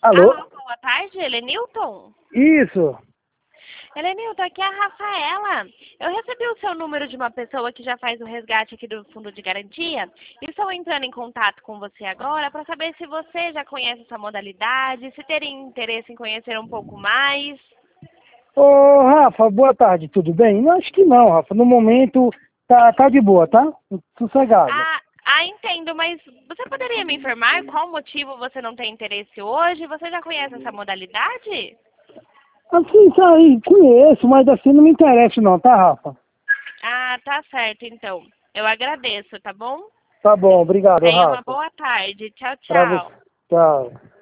Alô? Alô, boa tarde, Helenilton? Isso. Helenilton, aqui é a Rafaela. Eu recebi o seu número de uma pessoa que já faz o resgate aqui do Fundo de Garantia e estou entrando em contato com você agora para saber se você já conhece essa modalidade, se teria interesse em conhecer um pouco mais. Ô, Rafa, boa tarde, tudo bem? Não, acho que não, Rafa. No momento tá de boa, tá? Sossegado. Entendo, mas você poderia me informar qual motivo você não tem interesse hoje? Você já conhece essa modalidade? Assim, isso aí, conheço, mas assim não me interessa não, tá, Rafa? Ah, tá certo, então. Eu agradeço, tá bom? Tá bom, obrigado, Tenha uma Rafa. boa tarde. Tchau, Pra você. tchau. Tchau.